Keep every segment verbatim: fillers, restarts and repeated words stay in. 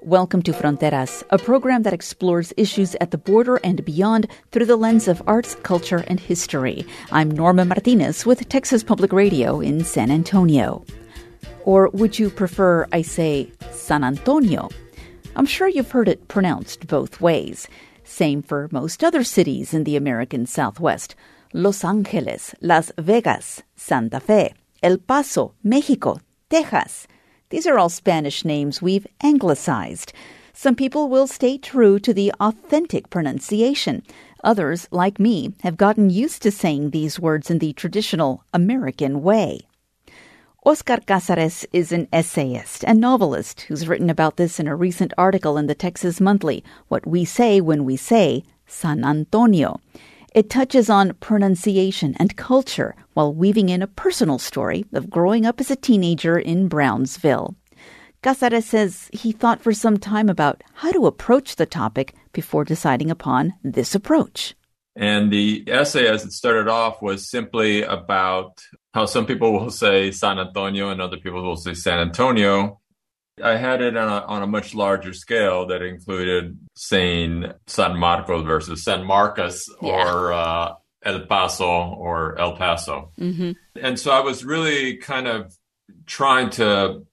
Welcome to Fronteras, a program that explores issues at the border and beyond through the lens of arts, culture, and history. I'm Norma Martinez with Texas Public Radio in San Antonio. Or would you prefer I say San Antonio? I'm sure you've heard it pronounced both ways. Same for most other cities in the American Southwest. Los Angeles, Las Vegas, Santa Fe, El Paso, Mexico, Texas. These are all Spanish names we've anglicized. Some people will stay true to the authentic pronunciation. Others, like me, have gotten used to saying these words in the traditional American way. Oscar Cázares is an essayist and novelist who's written about this in a recent article in the Texas Monthly, What We Say When We Say San Antonio. It touches on pronunciation and culture while weaving in a personal story of growing up as a teenager in Brownsville. Cázares says he thought for some time about how to approach the topic before deciding upon this approach. And the essay, as it started off, was simply about how some people will say San Antonio and other people will say San Antonio. I had it on a, on a much larger scale that included saying San Marcos versus San Marcos yeah. or uh, El Paso or El Paso. Mm-hmm. And so I was really kind of trying to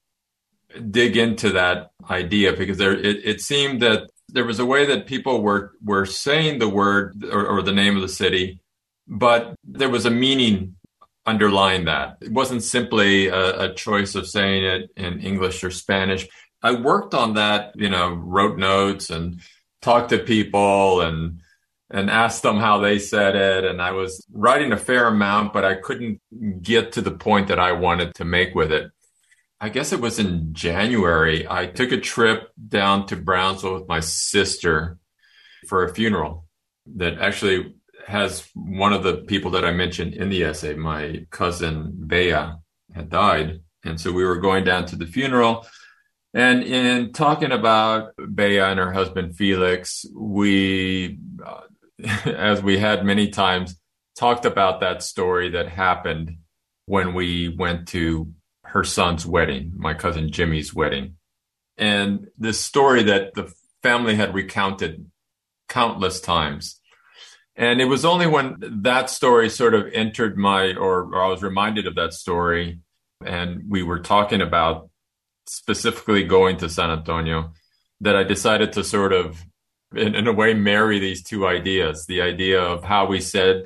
dig into that idea because there it, it seemed that there was a way that people were, were saying the word or, or the name of the city, but there was a meaning underlying that. It wasn't simply a, a choice of saying it in English or Spanish. I worked on that, you know, wrote notes and talked to people and and asked them how they said it. And I was writing a fair amount, but I couldn't get to the point that I wanted to make with it. I guess it was in January. I took a trip down to Brownsville with my sister for a funeral that actually has one of the people that I mentioned in the essay, my cousin Bea, had died. And so we were going down to the funeral. And in talking about Bea and her husband Felix, we, uh, as we had many times, talked about that story that happened when we went to her son's wedding, my cousin Jimmy's wedding. And this story that the family had recounted countless times. And it was only when that story sort of entered my, or, or I was reminded of that story, and we were talking about specifically going to San Antonio, that I decided to sort of, in, in a way, marry these two ideas, the idea of how we said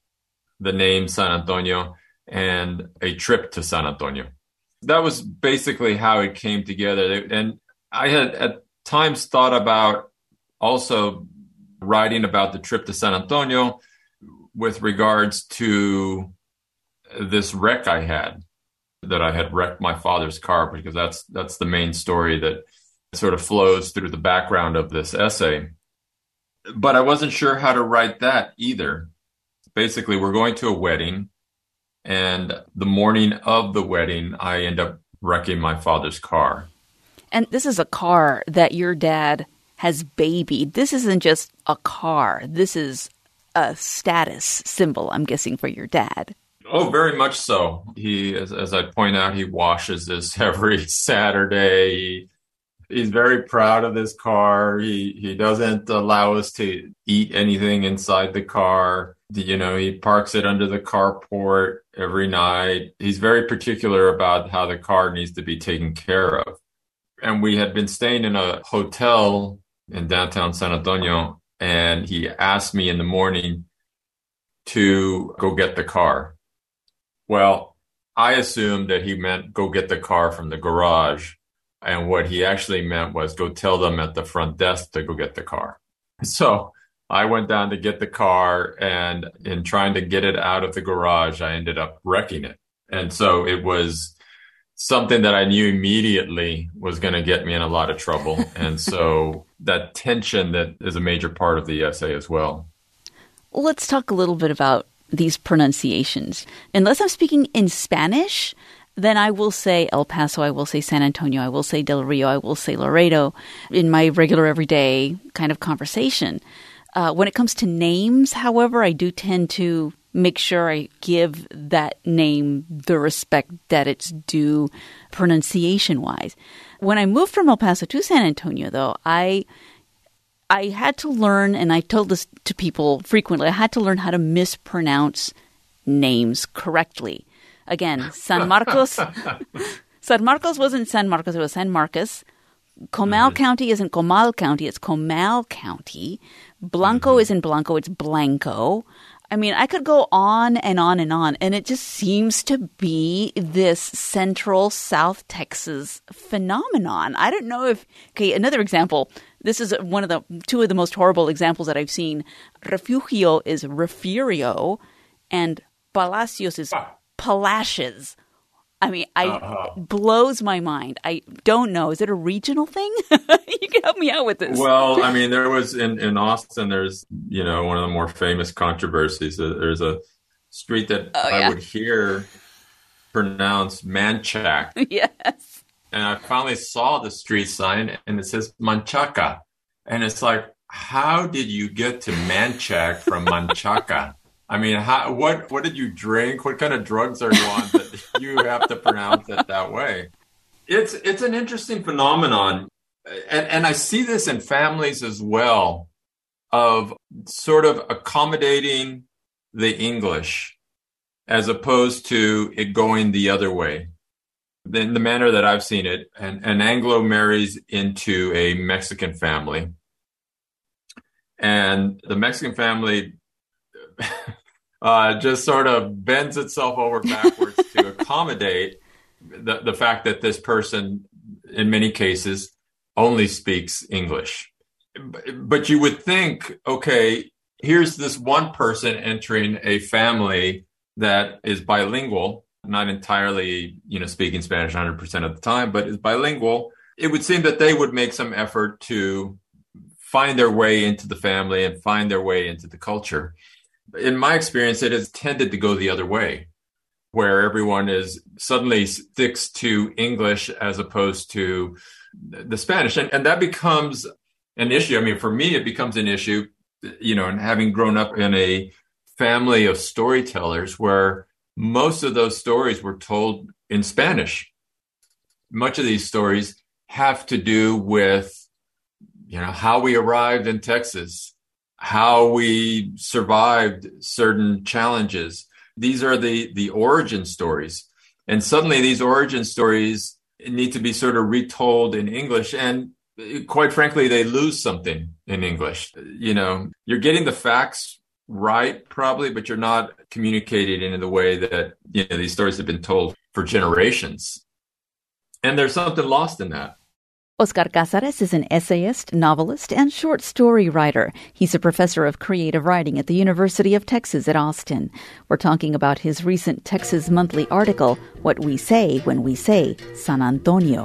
the name San Antonio and a trip to San Antonio. That was basically how it came together. And I had at times thought about also writing about the trip to San Antonio with regards to this wreck I had, that I had wrecked my father's car, because that's that's the main story that sort of flows through the background of this essay. But I wasn't sure how to write that either. Basically, we're going to a wedding, and the morning of the wedding, I end up wrecking my father's car. And this is a car that your dad has babied. This isn't just a car. This is a status symbol, I'm guessing, for your dad. Oh, very much so. He, as, as I point out, he washes this every Saturday. He, he's very proud of this car. He he doesn't allow us to eat anything inside the car. You know, he parks it under the carport every night. He's very particular about how the car needs to be taken care of. And we had been staying in a hotel in downtown San Antonio, and he asked me in the morning to go get the car. Well, I assumed that he meant go get the car from the garage, and what he actually meant was go tell them at the front desk to go get the car. So I went down to get the car, and in trying to get it out of the garage, I ended up wrecking it. And so it was something that I knew immediately was going to get me in a lot of trouble. And so that tension that is a major part of the essay as well. Let's talk a little bit about these pronunciations. Unless I'm speaking in Spanish, then I will say El Paso, I will say San Antonio, I will say Del Rio, I will say Laredo in my regular everyday kind of conversation. Uh, when it comes to names, however, I do tend to make sure I give that name the respect that it's due pronunciation-wise. When I moved from El Paso to San Antonio, though, I I had to learn, and I told this to people frequently, I had to learn how to mispronounce names correctly. Again, San Marcos. San Marcos wasn't San Marcos, it was San Marcos. Comal mm-hmm. County isn't Comal County, it's Comal County. Blanco mm-hmm. isn't Blanco, it's Blanco. I mean, I could go on and on and on, and it just seems to be this central South Texas phenomenon. I don't know if, okay, another example. This is one of the, two of the most horrible examples that I've seen. Refugio is Refugio, and Palacios is Palacios. I mean, I uh-huh. it blows my mind. I don't know. Is it a regional thing? You can help me out with this. Well, I mean, there was in, in Austin, there's, you know, one of the more famous controversies. There's a street that oh, yeah. I would hear pronounced Manchac. Yes. And I finally saw the street sign and it says Manchaca. And it's like, how did you get to Manchac from Manchaca? I mean, how, what what did you drink? What kind of drugs are you on that you have to pronounce it that way? It's it's an interesting phenomenon. And, and I see this in families as well, of sort of accommodating the English as opposed to it going the other way. In the manner that I've seen it, an, an Anglo marries into a Mexican family. And the Mexican family uh, just sort of bends itself over backwards to accommodate the, the fact that this person, in many cases, only speaks English. But you would think, okay, here's this one person entering a family that is bilingual, not entirely, you know, speaking Spanish one hundred percent of the time, but is bilingual. It would seem that they would make some effort to find their way into the family and find their way into the culture. In my experience, it has tended to go the other way, where everyone is suddenly sticks to English as opposed to the Spanish. And, and that becomes an issue. I mean, for me, it becomes an issue, you know, and having grown up in a family of storytellers where most of those stories were told in Spanish. Much of these stories have to do with, you know, how we arrived in Texas, how we survived certain challenges. These are the, the origin stories. And suddenly these origin stories need to be sort of retold in English. And quite frankly, they lose something in English. You know, you're getting the facts right, probably, but you're not communicating in the way that, you know, these stories have been told for generations. And there's something lost in that. Oscar Cázares is an essayist, novelist, and short story writer. He's a professor of creative writing at the University of Texas at Austin. We're talking about his recent Texas Monthly article, What We Say When We Say San Antonio.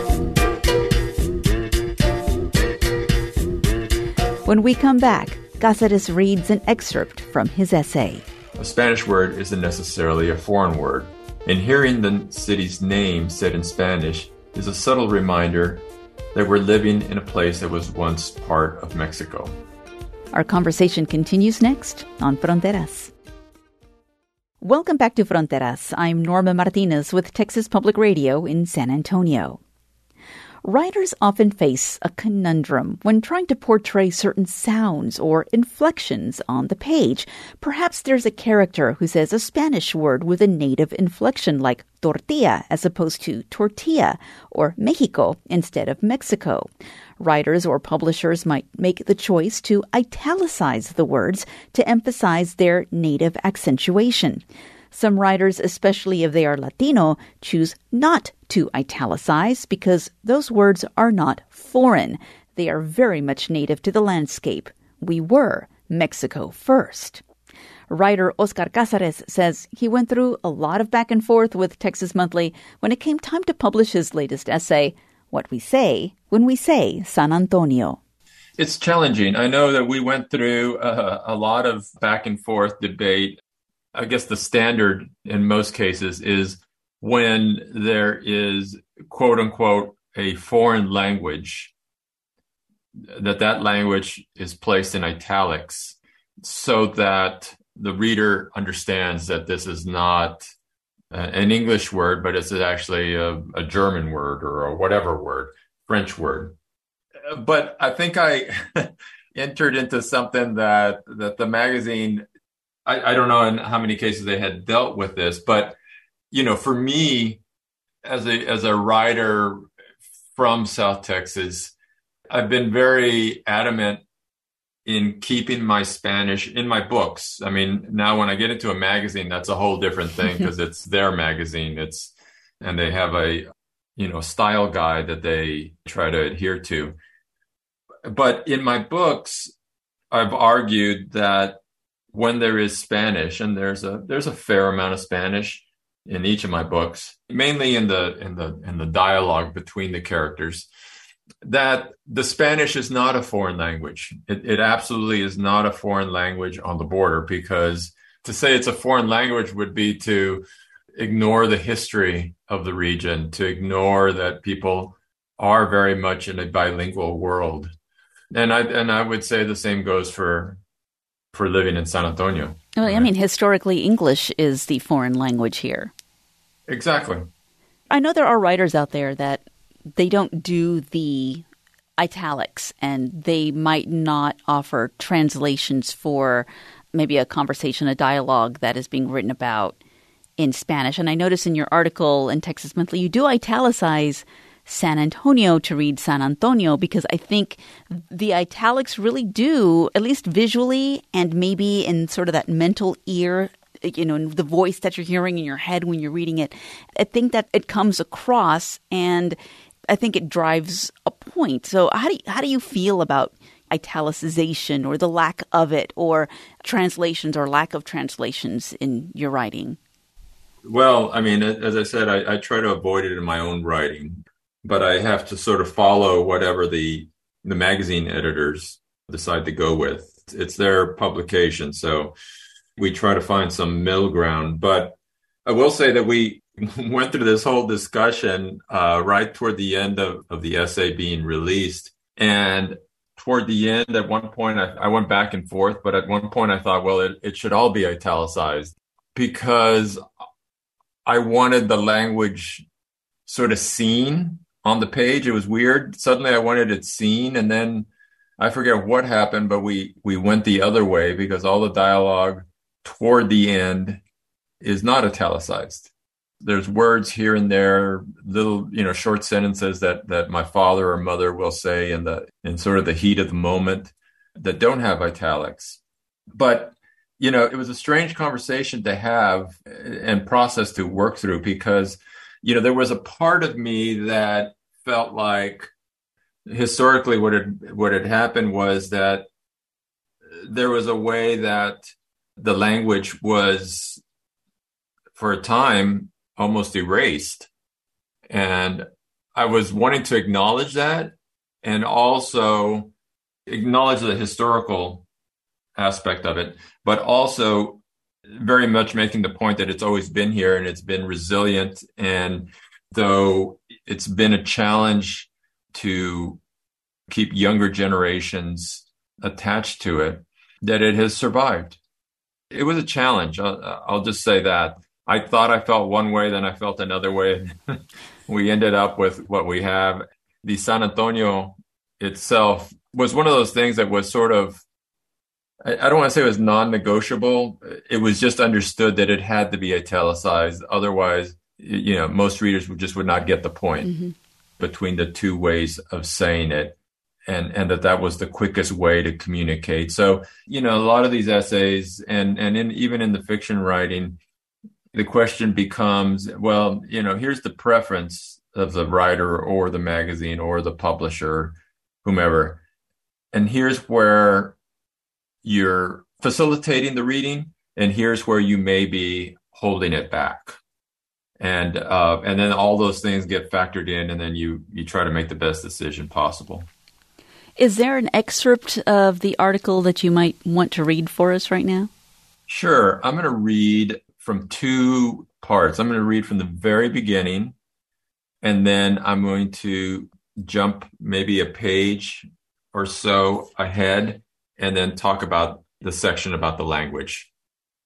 When we come back, Cázares reads an excerpt from his essay. A Spanish word isn't necessarily a foreign word, and hearing the city's name said in Spanish is a subtle reminder that we're living in a place that was once part of Mexico. Our conversation continues next on Fronteras. Welcome back to Fronteras. I'm Norma Martinez with Texas Public Radio in San Antonio. Writers often face a conundrum when trying to portray certain sounds or inflections on the page. Perhaps there's a character who says a Spanish word with a native inflection like tortilla as opposed to tortilla, or Mexico instead of Mexico. Writers or publishers might make the choice to italicize the words to emphasize their native accentuation. Some writers, especially if they are Latino, choose not to italicize because those words are not foreign. They are very much native to the landscape. We were Mexico first. Writer Oscar Cázares says he went through a lot of back and forth with Texas Monthly when it came time to publish his latest essay, What We Say When We Say San Antonio. It's challenging. I know that we went through uh, a lot of back and forth debate. I guess the standard in most cases is when there is, quote unquote, a foreign language, that that language is placed in italics so that the reader understands that this is not an English word, but it's actually a, a German word or a whatever word, French word. But I think I entered into something that that the magazine, I, I don't know in how many cases they had dealt with this, but you know, for me as a as a writer from South Texas, I've been very adamant in keeping my Spanish in my books. I mean, now when I get into a magazine, that's a whole different thing because it's their magazine. It's and they have a you know style guide that they try to adhere to. But in my books, I've argued that when there is Spanish, and there's a there's a fair amount of Spanish in each of my books, mainly in the in the in the dialogue between the characters, that the Spanish is not a foreign language. It, it absolutely is not a foreign language on the border, because to say it's a foreign language would be to ignore the history of the region, to ignore that people are very much in a bilingual world. And I and I would say the same goes for for living in San Antonio. Well, I mean, historically, English is the foreign language here. Exactly. I know there are writers out there that they don't do the italics, and they might not offer translations for maybe a conversation, a dialogue that is being written about in Spanish. And I notice in your article in Texas Monthly, you do italicize San Antonio to read San Antonio, because I think the italics really do, at least visually and maybe in sort of that mental ear, you know, the voice that you're hearing in your head when you're reading it, I think that it comes across, and I think it drives a point. So how do you, how do you feel about italicization or the lack of it, or translations or lack of translations in your writing? Well, I mean, as I said, I, I try to avoid it in my own writing, but I have to sort of follow whatever the the magazine editors decide to go with. It's their publication, so we try to find some middle ground. But I will say that we went through this whole discussion uh, right toward the end of, of the essay being released. And toward the end, at one point, I, I went back and forth, but at one point I thought, well, it, it should all be italicized, because I wanted the language sort of seen on the page. It was weird. Suddenly I wanted it seen, and then I forget what happened, but we, we went the other way, because all the dialogue toward the end is not italicized. There's words here and there, little, you know, short sentences that, that my father or mother will say in the, in sort of the heat of the moment that don't have italics. But, you know, it was a strange conversation to have and process to work through, because, you know, there was a part of me that felt like historically what had, what had happened was that there was a way that the language was, for a time, almost erased. And I was wanting to acknowledge that, and also acknowledge the historical aspect of it, but also very much making the point that it's always been here and it's been resilient. And though it's been a challenge to keep younger generations attached to it, that it has survived. It was a challenge. I'll, I'll just say that. I thought I felt one way, then I felt another way. We ended up with what we have. The San Antonio itself was one of those things that was sort of, I, I don't want to say it was non-negotiable. It was just understood that it had to be italicized. Otherwise, you know, most readers would just would not get the point mm-hmm. between the two ways of saying it. And, and that that was the quickest way to communicate. So, you know, a lot of these essays and, and in, even in the fiction writing, the question becomes, well, you know, here's the preference of the writer or the magazine or the publisher, whomever. And here's where you're facilitating the reading, and here's where you may be holding it back. And uh, and then all those things get factored in, and then you you try to make the best decision possible. Is there an excerpt of the article that you might want to read for us right now? Sure. I'm going to read from two parts. I'm going to read from the very beginning, and then I'm going to jump maybe a page or so ahead and then talk about the section about the language.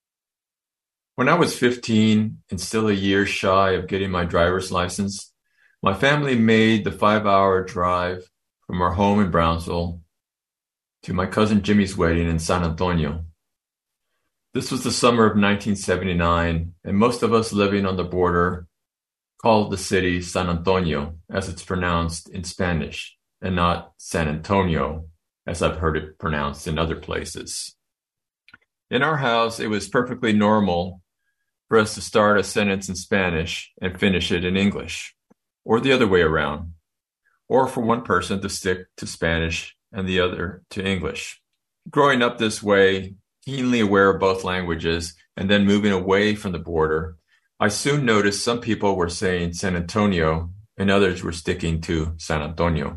When I was fifteen and still a year shy of getting my driver's license, my family made the five-hour drive from our home in Brownsville to my cousin Jimmy's wedding in San Antonio. This was the summer of nineteen seventy-nine, and most of us living on the border called the city San Antonio, as it's pronounced in Spanish, and not San Antonio, as I've heard it pronounced in other places. In our house, it was perfectly normal for us to start a sentence in Spanish and finish it in English, or the other way around, or for one person to stick to Spanish and the other to English. Growing up this way, keenly aware of both languages, and then moving away from the border, I soon noticed some people were saying San Antonio and others were sticking to San Antonio.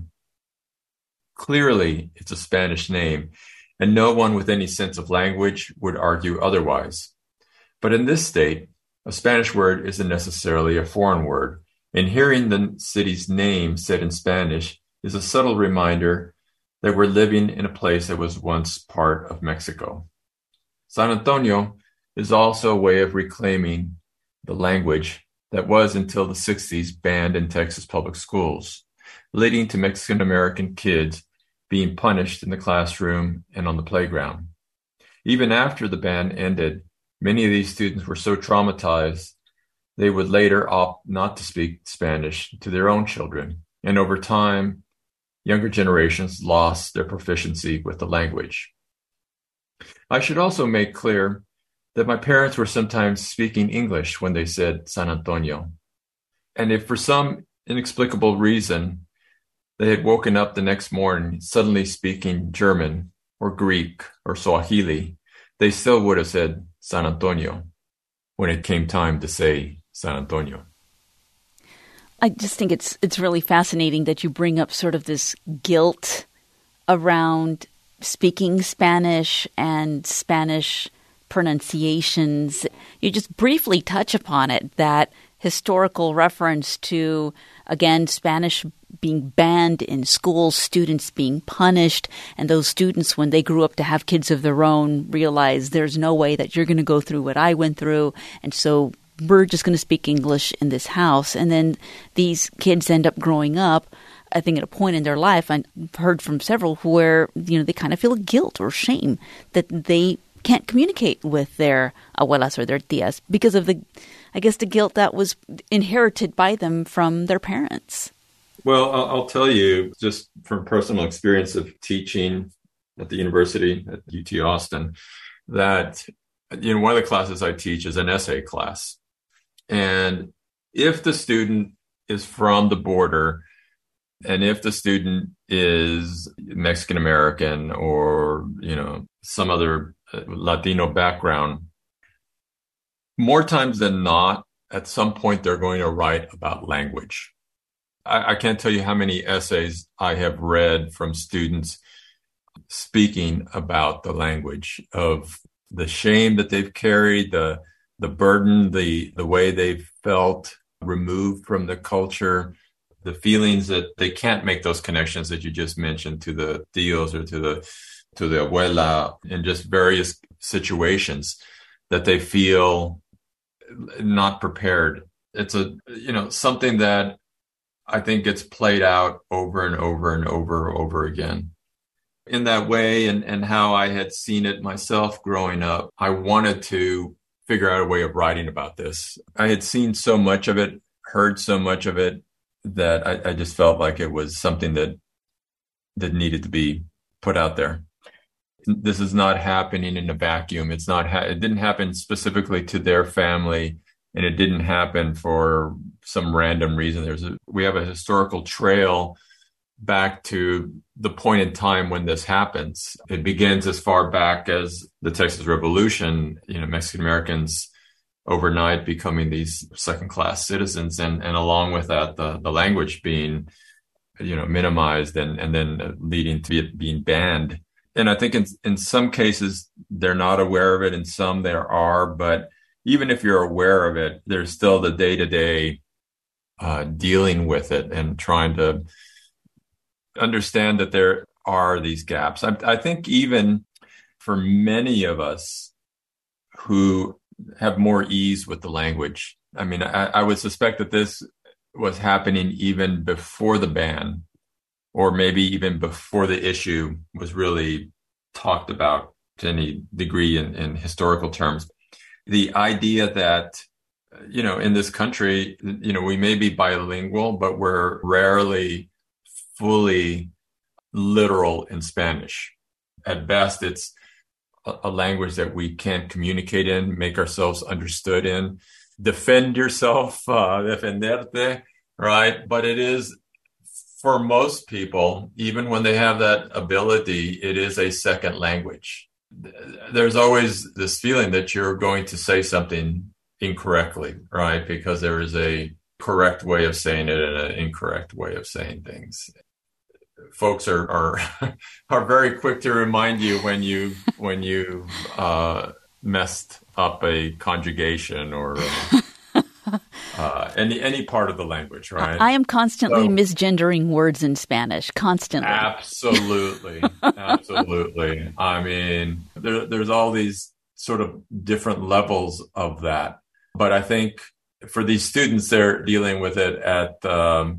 Clearly, it's a Spanish name, and no one with any sense of language would argue otherwise. But in this state, a Spanish word isn't necessarily a foreign word, and hearing the city's name said in Spanish is a subtle reminder that we're living in a place that was once part of Mexico. San Antonio is also a way of reclaiming the language that was until the sixties banned in Texas public schools, leading to Mexican-American kids being punished in the classroom and on the playground. Even after the ban ended, many of these students were so traumatized they would later opt not to speak Spanish to their own children, and over time, younger generations lost their proficiency with the language. I should also make clear that my parents were sometimes speaking English when they said San Antonio. And if for some inexplicable reason they had woken up the next morning suddenly speaking German or Greek or Swahili, they still would have said San Antonio when it came time to say San Antonio. I just think it's it's really fascinating that you bring up sort of this guilt around speaking Spanish and Spanish pronunciations. You just briefly touch upon it, that historical reference to, again, Spanish being banned in schools, students being punished, and those students, when they grew up to have kids of their own, realized there's no way that you're going to go through what I went through, and so we're just going to speak English in this house. And then these kids end up growing up, I think, at a point in their life, I've heard from several where, you know, they kind of feel guilt or shame that they can't communicate with their abuelas or their tias because of the, I guess, the guilt that was inherited by them from their parents. Well, I'll, I'll tell you, just from personal experience of teaching at the university at U T Austin, that, you know, one of the classes I teach is an essay class. And if the student is from the border, and if the student is Mexican American or, you know, some other Latino background, more times than not, at some point they're going to write about language. I, I can't tell you how many essays I have read from students speaking about the language, of the shame that they've carried, the the burden, the the way they've felt removed from the culture, the feelings that they can't make those connections that you just mentioned to the tios or to the to the abuela, in just various situations that they feel not prepared. It's a, you know, something that I think gets played out over and over and over and over again. In that way, and, and how I had seen it myself growing up, I wanted to figure out a way of writing about this. I had seen so much of it, heard so much of it, that I, I just felt like it was something that that needed to be put out there. This is not happening in a vacuum. It's not. Ha- it didn't happen specifically to their family, and it didn't happen for some random reason. There's a, we have a historical trail back to the point in time when this happens. It begins as far back as the Texas Revolution, you know, Mexican Americans overnight becoming these second-class citizens, and, and along with that, the, the language being, you know, minimized and, and then leading to it being banned. And I think in, in some cases, they're not aware of it. In some, there are. But even if you're aware of it, there's still the day-to-day uh, dealing with it and trying to understand that there are these gaps. I, I think even for many of us who have more ease with the language. I mean, I, I would suspect that this was happening even before the ban, or maybe even before the issue was really talked about to any degree in, in historical terms. The idea that, you know, in this country, you know, we may be bilingual, but we're rarely fully literal in Spanish. At best, it's a, a language that we can communicate in, make ourselves understood in, defend yourself, uh, defenderte, right? But it is, for most people, even when they have that ability, it is a second language. There's always this feeling that you're going to say something incorrectly, right? Because there is a correct way of saying it and an incorrect way of saying things. Folks are are, are very quick to remind you when you when you uh, messed up a conjugation or uh, uh, any any part of the language, right? I am constantly so, misgendering words in Spanish, constantly. Absolutely, absolutely. I mean, there, there's all these sort of different levels of that. But I think for these students, they're dealing with it at, um,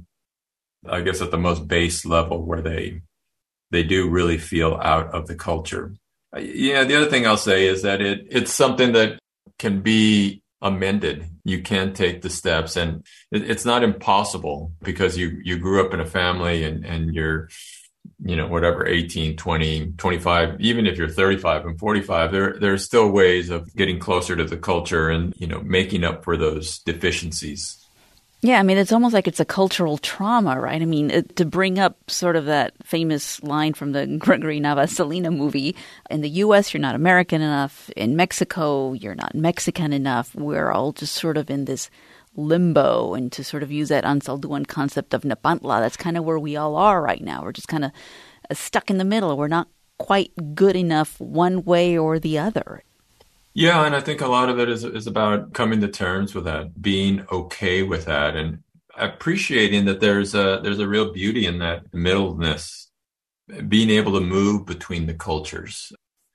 I guess, at the most base level where they they do really feel out of the culture. Yeah, the other thing I'll say is that it it's something that can be amended. You can take the steps, and it, it's not impossible because you you grew up in a family and, and you're, you know, whatever, eighteen, twenty, twenty-five, even if you're thirty-five and forty-five, there, there's still ways of getting closer to the culture and, you know, making up for those deficiencies. Yeah, I mean, it's almost like it's a cultural trauma, right? I mean, it, to bring up sort of that famous line from the Gregory Navas Selena movie, in the U S, you're not American enough. In Mexico, you're not Mexican enough. We're all just sort of in this limbo, and to sort of use that Ansalduan concept of Nepantla, that's kind of where we all are right now. We're just kind of stuck in the middle. We're not quite good enough one way or the other. Yeah, and I think a lot of it is is about coming to terms with that, being okay with that, and appreciating that there's a there's a real beauty in that middleness, being able to move between the cultures.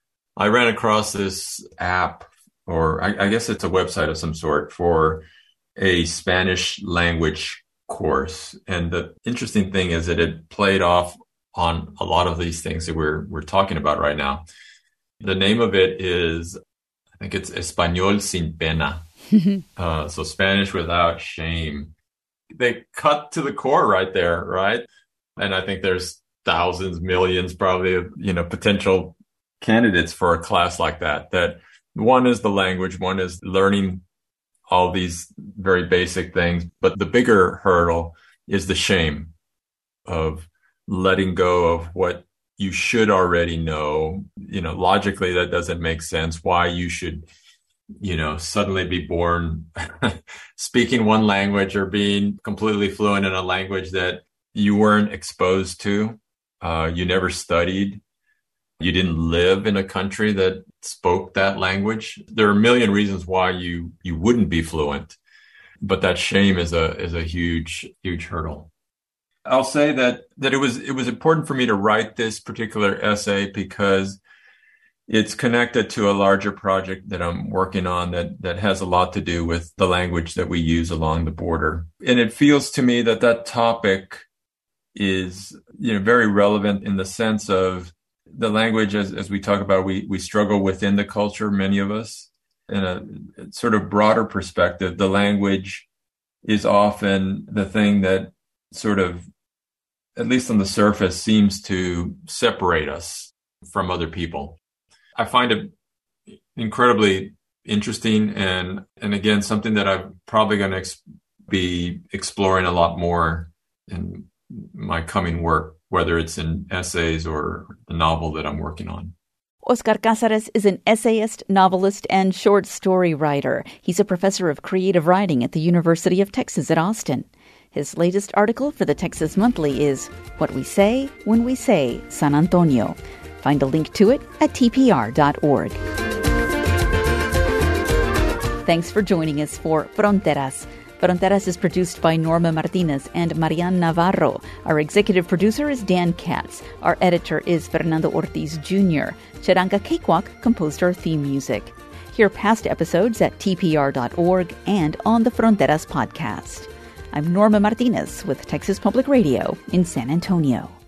I ran across this app, or I, I guess it's a website of some sort, for a Spanish language course. And the interesting thing is that it played off on a lot of these things that we're we're talking about right now. The name of it is, I think it's Español sin pena. uh, so Spanish without shame. They cut to the core right there, right? And I think there's thousands, millions probably of, you know, potential candidates for a class like that. That one is the language, one is learning all these very basic things. But the bigger hurdle is the shame of letting go of what you should already know. You know, logically, that doesn't make sense. Why you should, you know, suddenly be born speaking one language or being completely fluent in a language that you weren't exposed to, uh, you never studied. You didn't live in a country that spoke that language. There are a million reasons why you you wouldn't be fluent, but that shame is a is a huge huge hurdle. I'll say that that it was it was important for me to write this particular essay because it's connected to a larger project that I'm working on that that has a lot to do with the language that we use along the border. And it feels to me that that topic is, you know, very relevant in the sense of the language, as, as we talk about, we, we struggle within the culture, many of us. In a sort of broader perspective, the language is often the thing that sort of, at least on the surface, seems to separate us from other people. I find it incredibly interesting and, and again, something that I'm probably going to ex- be exploring a lot more in my coming work, whether it's in essays or the novel that I'm working on. Oscar Cázares is an essayist, novelist, and short story writer. He's a professor of creative writing at the University of Texas at Austin. His latest article for the Texas Monthly is What We Say When We Say San Antonio. Find a link to it at T P R dot org. Thanks for joining us for Fronteras. Fronteras is produced by Norma Martinez and Marian Navarro. Our executive producer is Dan Katz. Our editor is Fernando Ortiz Junior Charanga Cakewalk composed our theme music. Hear past episodes at T P R dot org and on the Fronteras podcast. I'm Norma Martinez with Texas Public Radio in San Antonio.